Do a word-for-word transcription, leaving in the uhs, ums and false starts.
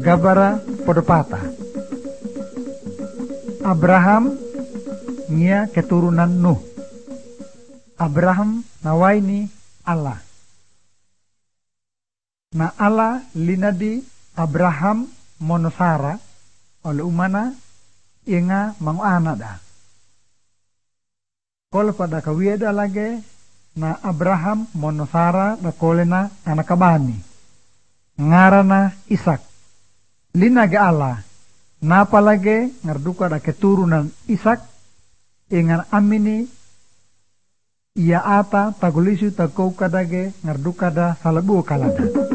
Gabara podopata. Abraham ngia keturunan Nuh. Abraham nawaini Allah. Na Allah linadi Abraham monosara oleh umana inga manguana da. Kol pada kawieda lagi na Abraham monosara da kolena anak kabani. Ngarana Ishak. Linaga Allah. Napa lagi ngarduka da keturunan Ishak ingan amini ia ata tagulisu takau kadage ngarduka da salabu kalada.